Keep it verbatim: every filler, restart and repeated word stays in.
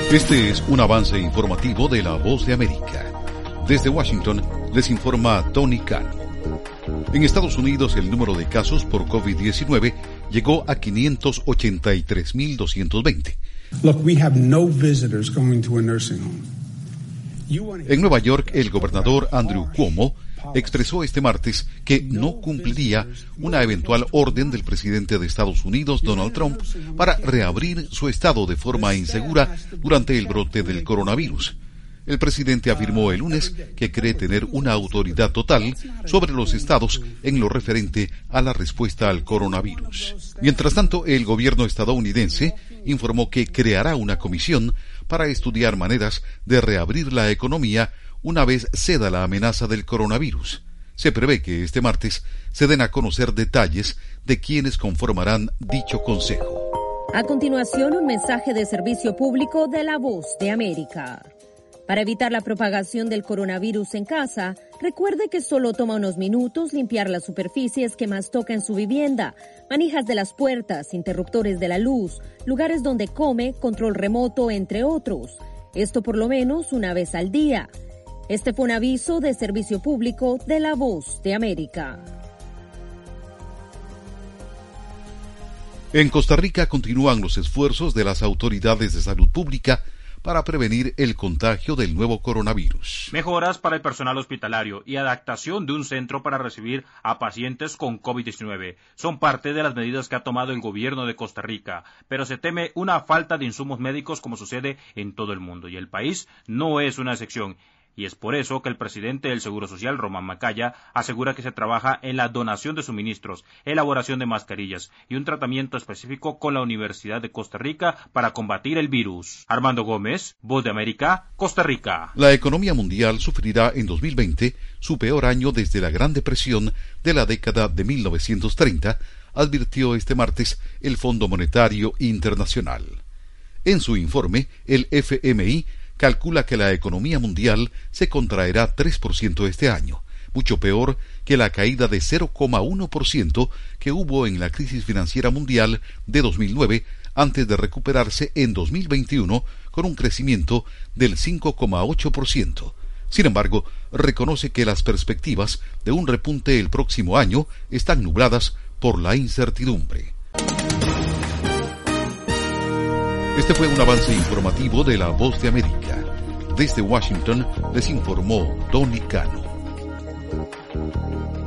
Este es un avance informativo de La Voz de América. Desde Washington les informa Tony Cano. En Estados Unidos el número de casos por COVID diecinueve llegó a quinientos ochenta y tres mil doscientos veinte. Look, we have no visitors going to a nursing home. En Nueva York, el gobernador Andrew Cuomo expresó este martes que no cumpliría una eventual orden del presidente de Estados Unidos, Donald Trump, para reabrir su estado de forma insegura durante el brote del coronavirus. El presidente afirmó el lunes que cree tener una autoridad total sobre los estados en lo referente a la respuesta al coronavirus. Mientras tanto, el gobierno estadounidense informó que creará una comisión para estudiar maneras de reabrir la economía una vez ceda la amenaza del coronavirus. Se prevé que este martes se den a conocer detalles de quienes conformarán dicho consejo. A continuación, un mensaje de servicio público de La Voz de América. Para evitar la propagación del coronavirus en casa, recuerde que solo toma unos minutos limpiar las superficies que más toca en su vivienda, manijas de las puertas, interruptores de la luz, lugares donde come, control remoto, entre otros. Esto por lo menos una vez al día. Este fue un aviso de servicio público de La Voz de América. En Costa Rica continúan los esfuerzos de las autoridades de salud pública para prevenir el contagio del nuevo coronavirus. Mejoras para el personal hospitalario y adaptación de un centro para recibir a pacientes con COVID diecinueve son parte de las medidas que ha tomado el gobierno de Costa Rica, pero se teme una falta de insumos médicos como sucede en todo el mundo, y el país no es una excepción. Y es por eso que el presidente del Seguro Social, Román Macaya, asegura que se trabaja en la donación de suministros, elaboración de mascarillas y un tratamiento específico con la Universidad de Costa Rica para combatir el virus. Armando Gómez, Voz de América, Costa Rica. La economía mundial sufrirá en dos mil veinte su peor año desde la Gran Depresión de la década de mil novecientos treinta, advirtió este martes el Fondo Monetario Internacional. En su informe, el F M I calcula que la economía mundial se contraerá tres por ciento este año, mucho peor que la caída de cero coma uno por ciento que hubo en la crisis financiera mundial de dos mil nueve, antes de recuperarse en dos mil veintiuno con un crecimiento del cinco coma ocho por ciento. Sin embargo, reconoce que las perspectivas de un repunte el próximo año están nubladas por la incertidumbre. Este fue un avance informativo de La Voz de América. Desde Washington les informó Tony Cano.